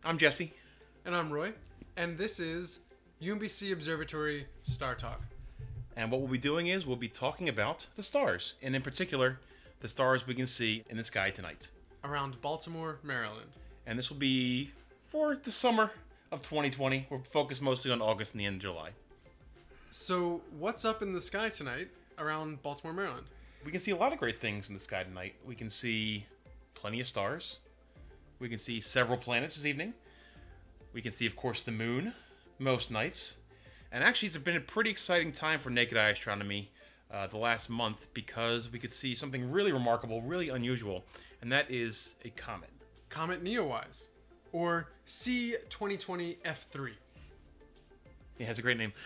I'm Jesse. And I'm Roy. And this is UMBC Observatory Star Talk. And what we'll be doing is we'll be talking about the stars, and in particular, the stars we can see in the sky tonight. Around Baltimore, Maryland. And this will be for the summer of 2020. We're focused mostly on August and the end of July. So, what's up in the sky tonight around Baltimore, Maryland? We can see a lot of great things in the sky tonight. We can see plenty of stars. We can see several planets this evening. We can see, of course, the moon most nights. And actually, it's been a pretty exciting time for naked eye astronomy the last month because we could see something really remarkable, really unusual, and that is a comet. Comet Neowise, or C2020 F3. Yeah, it's a great name.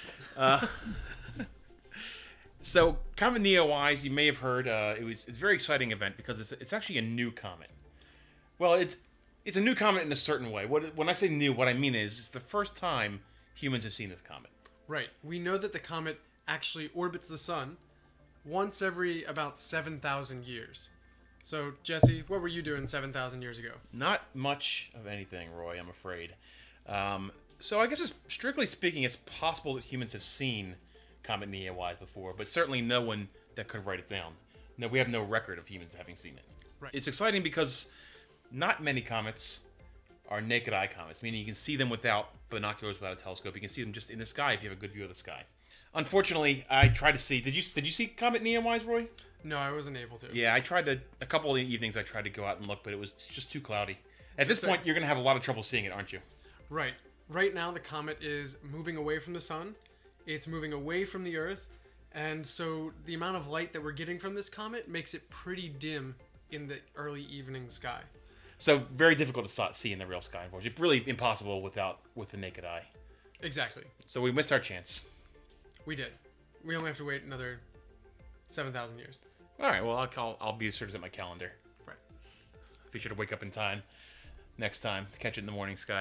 So, Comet Neowise, you may have heard, it's a very exciting event because it's actually a new comet. Well, it's a new comet in a certain way. When I say new, what I mean is it's the first time humans have seen this comet. Right. We know that the comet actually orbits the sun once every about 7,000 years. So, Jesse, what were you doing 7,000 years ago? Not much of anything, Roy, I'm afraid. So I guess, strictly speaking, it's possible that humans have seen Comet Neowise before, but certainly no one that could write it down. No, we have no record of humans having seen it. Right. It's exciting because not many comets are naked eye comets, meaning you can see them without binoculars, without a telescope. You can see them just in the sky if you have a good view of the sky. Unfortunately, I tried to see. Did you see Comet Neowise, Roy? No, I wasn't able to. Yeah, I tried a couple of evenings I tried to go out and look, but it was just too cloudy. At this point, you're going to have a lot of trouble seeing it, aren't you? Right. Right now, the comet is moving away from the sun. It's moving away from the Earth. And so the amount of light that we're getting from this comet makes it pretty dim in the early evening sky. So very difficult to see in the real sky, unfortunately. It's really impossible with the naked eye. Exactly. So we missed our chance. We did. We only have to wait another 7,000 years. All right. Well, I'll be sure to set my calendar. Right. Be sure to wake up in time next time to catch it in the morning sky.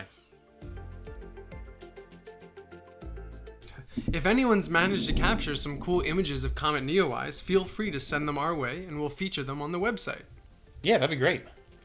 If anyone's managed to capture some cool images of Comet Neowise, feel free to send them our way and we'll feature them on the website. Yeah, that'd be great.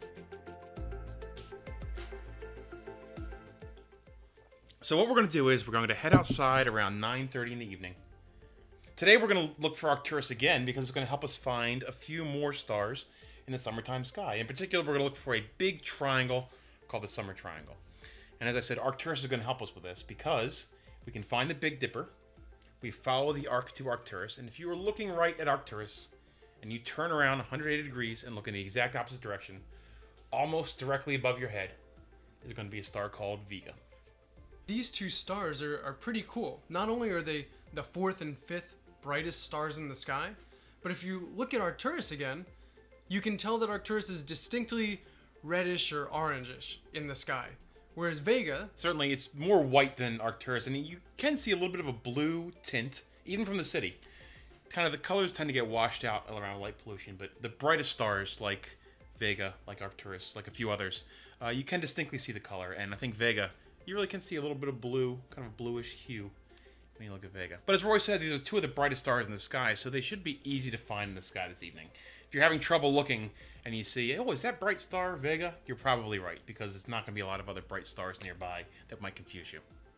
So what we're going to do is we're going to head outside around 9:30 in the evening. Today we're going to look for Arcturus again because it's going to help us find a few more stars in the summertime sky. In particular, we're going to look for a big triangle called the Summer Triangle. And as I said, Arcturus is going to help us with this because we can find the Big Dipper. We follow the arc to Arcturus. And if you were looking right at Arcturus and you turn around 180 degrees and look in the exact opposite direction, almost directly above your head is going to be a star called Vega. These two stars are pretty cool. Not only are they the fourth and fifth brightest stars in the sky, but if you look at Arcturus again, you can tell that Arcturus is distinctly reddish or orangish in the sky. Whereas Vega... Certainly, it's more white than Arcturus, and you can see a little bit of a blue tint, even from the city. Kind of the colors tend to get washed out around light pollution, but the brightest stars, like Vega, like Arcturus, like a few others, you can distinctly see the color, and I think Vega, you really can see a little bit of blue, kind of a bluish hue when you look at Vega. But as Roy said, these are two of the brightest stars in the sky, so they should be easy to find in the sky this evening. If you're having trouble looking and you see, oh, is that bright star Vega? You're probably right, because it's not going to be a lot of other bright stars nearby that might confuse you.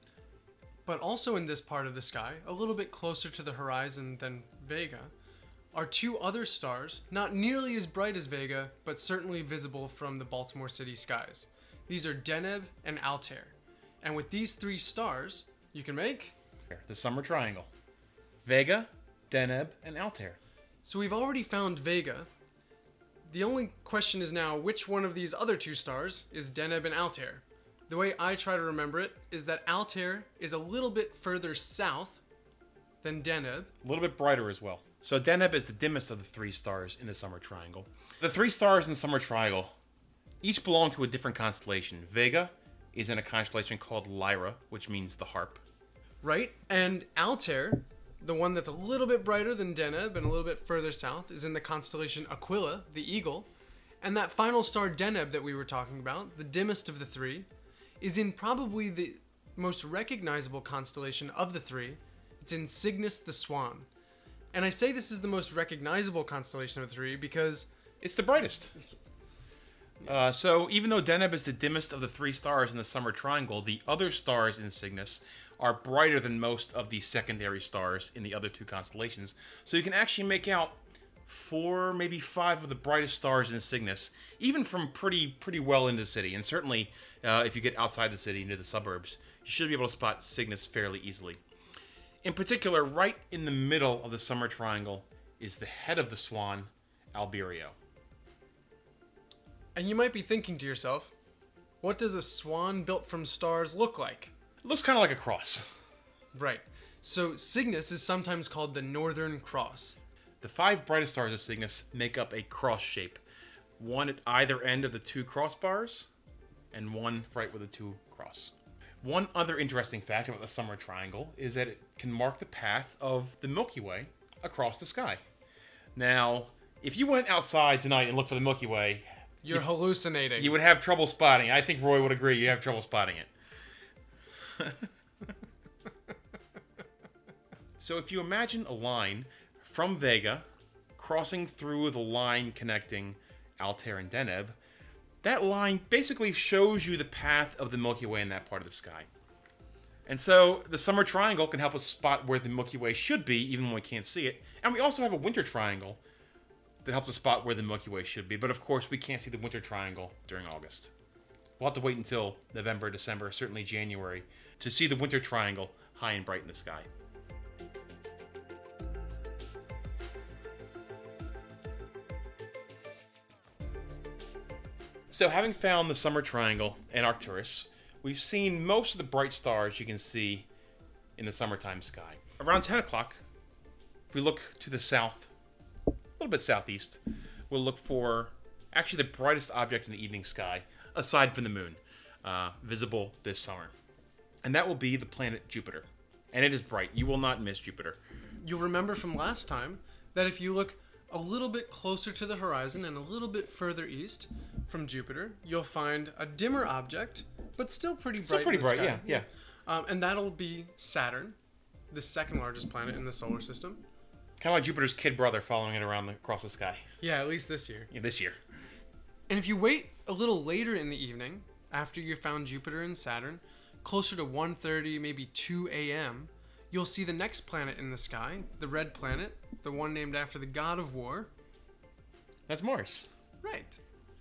But also in this part of the sky, a little bit closer to the horizon than Vega, are two other stars, not nearly as bright as Vega, but certainly visible from the Baltimore City skies. These are Deneb and Altair. And with these three stars, you can make... the Summer Triangle. Vega, Deneb, and Altair. So we've already found Vega. The only question is now, which one of these other two stars is Deneb and Altair? The way I try to remember it is that Altair is a little bit further south than Deneb. A little bit brighter as well. So Deneb is the dimmest of the three stars in the Summer Triangle. The three stars in the Summer Triangle each belong to a different constellation. Vega is in a constellation called Lyra, which means the harp. Right, and Altair, the one that's a little bit brighter than Deneb and a little bit further south, is in the constellation Aquila, the eagle. And that final star Deneb that we were talking about, the dimmest of the three, is in probably the most recognizable constellation of the three. It's in Cygnus the Swan. And I say this is the most recognizable constellation of the three because... it's the brightest. So even though Deneb is the dimmest of the 3 stars in the summer triangle, the other stars in Cygnus are brighter than most of the secondary stars in the other 2 constellations. So you can actually make out 4, maybe 5 of the brightest stars in Cygnus, even from pretty well into the city. And certainly, if you get outside the city into the suburbs, you should be able to spot Cygnus fairly easily. In particular, right in the middle of the summer triangle is the head of the swan, Albireo. And you might be thinking to yourself, what does a swan built from stars look like? It looks kind of like a cross. Right. So Cygnus is sometimes called the Northern Cross. The 5 brightest stars of Cygnus make up a cross shape. One at either end of the 2 crossbars, and one right with the 2 cross. One other interesting fact about the summer triangle is that it can mark the path of the Milky Way across the sky. Now, if you went outside tonight and looked for the Milky Way, You're hallucinating. you would have trouble spotting it. I think Roy would agree you have trouble spotting it. So if you imagine a line from Vega crossing through the line connecting Altair and Deneb, that line basically shows you the path of the Milky Way in that part of the sky. And so the summer triangle can help us spot where the Milky Way should be, even when we can't see it. And we also have a winter triangle that helps us spot where the Milky Way should be. But of course, we can't see the winter triangle during August. We'll have to wait until November, December, certainly January, to see the winter triangle high and bright in the sky. So having found the summer triangle and Arcturus, we've seen most of the bright stars you can see in the summertime sky. Around 10 o'clock, if we look to the south, a little bit southeast, we'll look for actually the brightest object in the evening sky, aside from the moon, visible this summer. And that will be the planet Jupiter. And it is bright. You will not miss Jupiter. You'll remember from last time that if you look a little bit closer to the horizon and a little bit further east from Jupiter, you'll find a dimmer object, but still pretty bright. Still pretty in the bright, sky. yeah. And that'll be Saturn, the second largest planet in the solar system. Kind of like Jupiter's kid brother following it around across the sky. Yeah, at least this year. Yeah, this year. And if you wait a little later in the evening, after you found Jupiter and Saturn, closer to 1:30, maybe 2 a.m., you'll see the next planet in the sky, the red planet, the one named after the god of war. That's Mars. Right.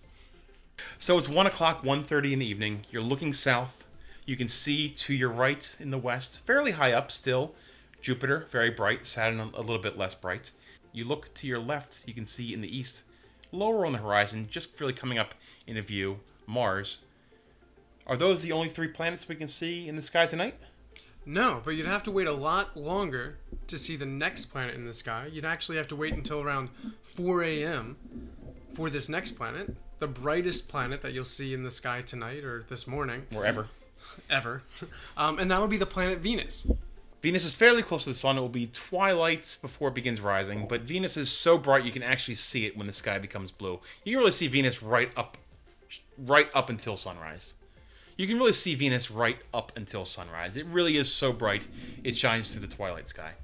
So it's 1 o'clock, 1:30 in the evening. You're looking south. You can see to your right in the west, fairly high up still, Jupiter, very bright. Saturn, a little bit less bright. You look to your left, you can see in the east, lower on the horizon, just really coming up into view, Mars. Are those the only 3 planets we can see in the sky tonight? No, but you'd have to wait a lot longer to see the next planet in the sky. You'd actually have to wait until around 4 a.m. for this next planet, the brightest planet that you'll see in the sky tonight or this morning. Or ever. Ever. And that'll be the planet Venus. Venus is fairly close to the sun. It will be twilight before it begins rising, but Venus is so bright you can actually see it when the sky becomes blue. You can really see Venus right up until sunrise. You can really see Venus right up until sunrise. It really is so bright, it shines through the twilight sky.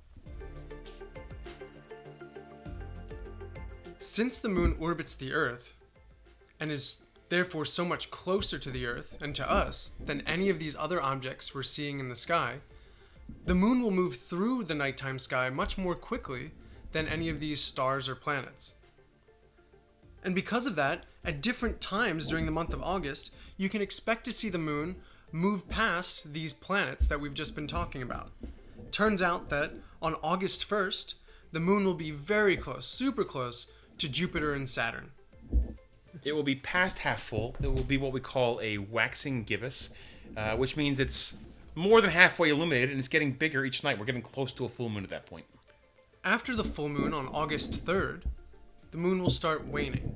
Since the moon orbits the Earth, and is therefore so much closer to the Earth and to us than any of these other objects we're seeing in the sky, the moon will move through the nighttime sky much more quickly than any of these stars or planets. And because of that, at different times during the month of August, you can expect to see the moon move past these planets that we've just been talking about. Turns out that on August 1st, the moon will be very close, super close, to Jupiter and Saturn. It will be past half full. It will be what we call a waxing gibbous, which means it's more than halfway illuminated and it's getting bigger each night. We're getting close to a full moon at that point. After the full moon on August 3rd, the moon will start waning.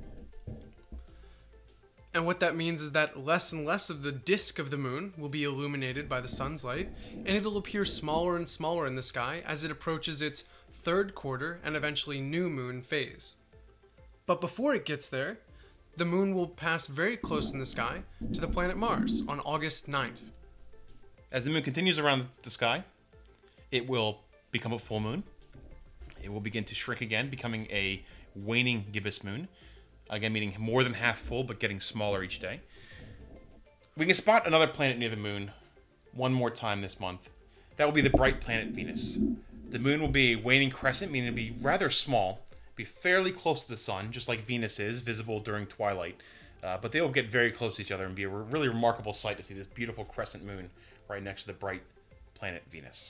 And what that means is that less and less of the disk of the moon will be illuminated by the sun's light, and it'll appear smaller and smaller in the sky as it approaches its third quarter and eventually new moon phase. But before it gets there, the moon will pass very close in the sky to the planet Mars on August 9th. As the moon continues around the sky, it will become a full moon. It will begin to shrink again, becoming a waning gibbous moon. Again, meaning more than half full, but getting smaller each day. We can spot another planet near the moon one more time this month. That will be the bright planet Venus. The moon will be a waning crescent, meaning it'll be rather small, be fairly close to the sun, just like Venus is, visible during twilight. But they will get very close to each other and be a really remarkable sight to see this beautiful crescent moon right next to the bright planet Venus.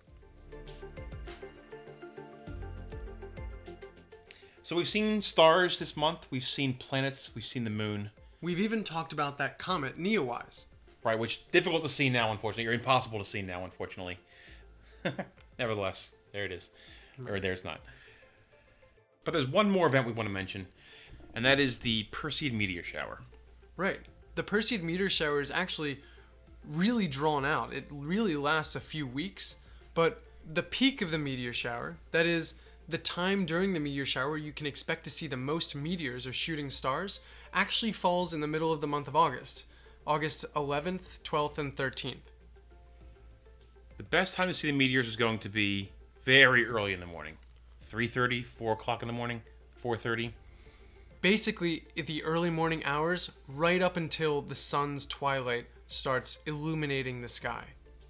So we've seen stars this month, we've seen planets, we've seen the moon. We've even talked about that comet, Neowise. Right, which is difficult to see now, unfortunately, or impossible to see now, unfortunately. Nevertheless, there it is. Or there's not. But there's one more event we want to mention, and that is the Perseid meteor shower. Right. The Perseid meteor shower is actually really drawn out. It really lasts a few weeks, but the peak of the meteor shower, that is, the time during the meteor shower you can expect to see the most meteors or shooting stars, actually falls in the middle of the month of August. August 11th, 12th, and 13th. The best time to see the meteors is going to be very early in the morning. 3:30, 4 o'clock in the morning, 4:30. Basically, at the early morning hours, right up until the sun's twilight starts illuminating the sky.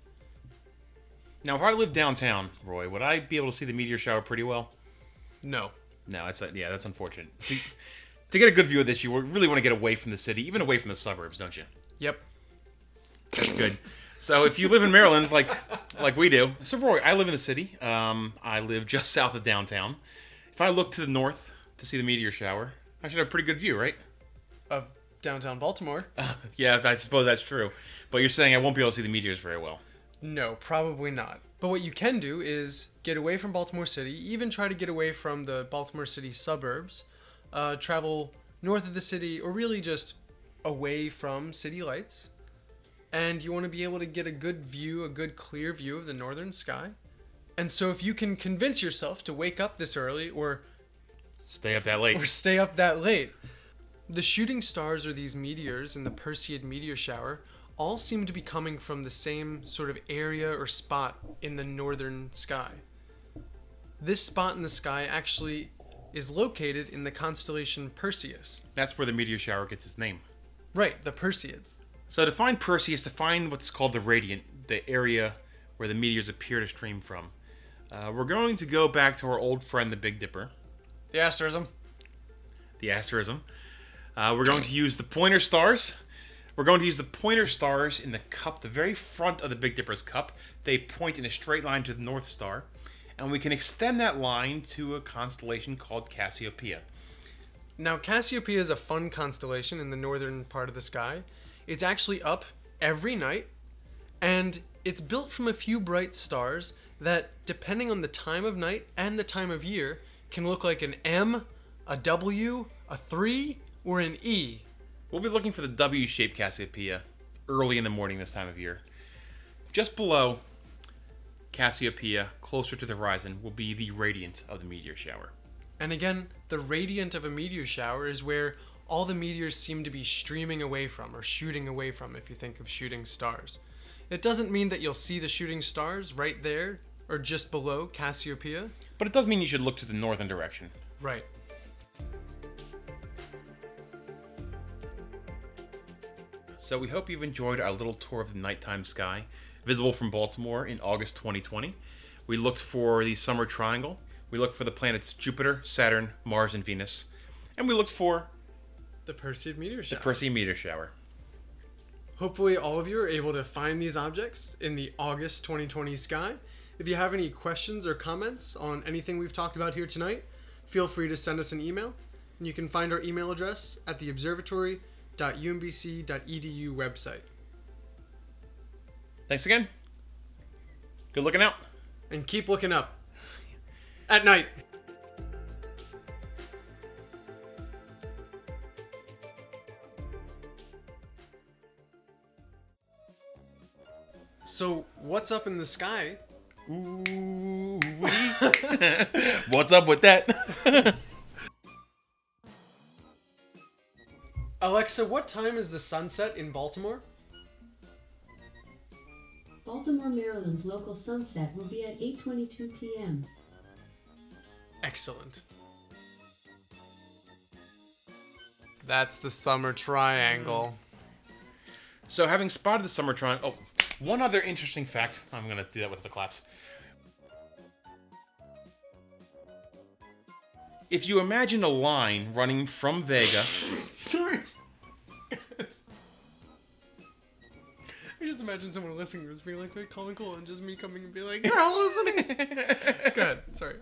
Now, if I lived downtown, Roy, would I be able to see the meteor shower pretty well? No. No, that's unfortunate. To get a good view of this, you really want to get away from the city, even away from the suburbs, don't you? Yep. That's good. So if you live in Maryland, like we do, so Roy, I live in the city. I live just south of downtown. If I look to the north to see the meteor shower, I should have a pretty good view, right? Of downtown Baltimore? Yeah, I suppose that's true. But you're saying I won't be able to see the meteors very well. No, probably not. But what you can do is get away from Baltimore City, even try to get away from the Baltimore City suburbs, travel north of the city, or really just away from city lights. And you want to be able to get a good view, a good clear view of the northern sky. And so if you can convince yourself to wake up this early or stay up that late, the shooting stars or these meteors in the Perseid meteor shower all seem to be coming from the same sort of area or spot in the northern sky. This spot in the sky actually is located in the constellation Perseus. That's where the meteor shower gets its name. Right, the Perseids. So to find Perseus, to find what's called the radiant, the area where the meteors appear to stream from, we're going to go back to our old friend, the Big Dipper. The asterism. We're going to use the pointer stars. We're going to use the pointer stars in the cup, the very front of the Big Dipper's cup. They point in a straight line to the North Star. And we can extend that line to a constellation called Cassiopeia. Now, Cassiopeia is a fun constellation in the northern part of the sky. It's actually up every night, and it's built from a few bright stars that, depending on the time of night and the time of year, can look like an M, a W, a 3, or an E. We'll be looking for the W-shaped Cassiopeia early in the morning this time of year. Just below Cassiopeia, closer to the horizon, will be the radiant of the meteor shower. And again, the radiant of a meteor shower is where all the meteors seem to be streaming away from, or shooting away from, if you think of shooting stars. It doesn't mean that you'll see the shooting stars right there, or just below Cassiopeia. But it does mean you should look to the northern direction. Right. So we hope you've enjoyed our little tour of the nighttime sky, visible from Baltimore in August 2020. We looked for the summer triangle. We looked for the planets Jupiter, Saturn, Mars, and Venus. And we looked for the Perseid meteor shower. The Perseid meteor shower. Hopefully all of you are able to find these objects in the August 2020 sky. If you have any questions or comments on anything we've talked about here tonight, feel free to send us an email. And you can find our email address at the observatory.umbc.edu website. Thanks again. Good looking out. And keep looking up. At night. So, what's up in the sky? Ooh, what's up with that? Alexa, what time is the sunset in Baltimore? Baltimore, Maryland's local sunset will be at 8:22 p.m. Excellent. That's the summer triangle. So having spotted the summer triangle... Oh, one other interesting fact. I'm going to do that with the claps. If you imagine a line running from Vega... Sorry. I just imagine someone listening to this being like, "Wait, Colin Cool," and just me coming and be like, "You're all listening." Go ahead. Sorry.